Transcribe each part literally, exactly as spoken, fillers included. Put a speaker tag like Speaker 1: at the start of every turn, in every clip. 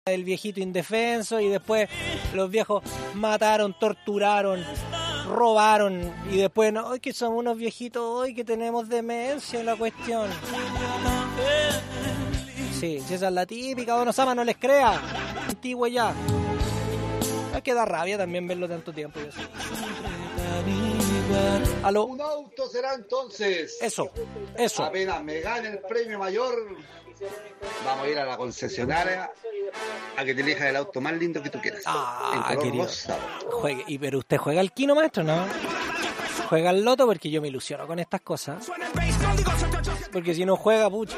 Speaker 1: del viejito indefenso y después los viejos mataron, torturaron, robaron y después, no, hoy que somos unos viejitos, hoy que tenemos demencia en la cuestión. Sí, si esa es la típica, Don Osama, no les crea. Antiguo ya. Es que da rabia también verlo tanto tiempo. Y eso. ¿Aló?
Speaker 2: Un auto será entonces.
Speaker 1: Eso, eso.
Speaker 2: Apenas me gane el premio mayor, vamos a ir a la concesionaria a que te elijan el auto más lindo que tú quieras.
Speaker 1: Ah, querido. Juegue. ¿Y pero usted juega al Kino, maestro, no? Juega al Loto, porque yo me ilusiono con estas cosas. Porque si no juega, pucha.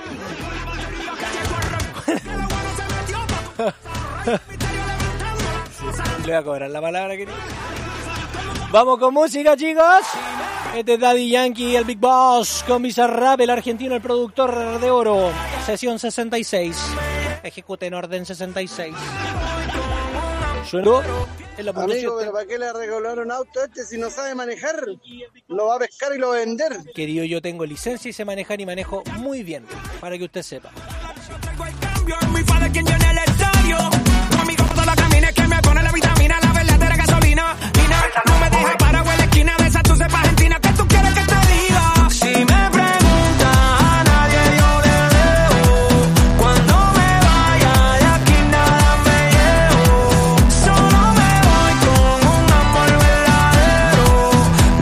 Speaker 1: Le voy a cobrar la palabra, querido. Vamos con música, chicos. Este es Daddy Yankee y el Big Boss con Bizarrap, el argentino, el productor de oro. Sesión sesenta y seis. Ejecute en orden sesenta y seis. Sueno en la publicidad.
Speaker 3: Amigo, pero ¿para qué le regalaron auto este si no sabe manejar? Lo va a pescar y lo va a vender.
Speaker 1: Querido, yo tengo licencia y sé manejar y manejo muy bien, para que usted sepa.
Speaker 4: Mi padre quien llena el estadio, conmigo toda la camina que me pone la vitamina.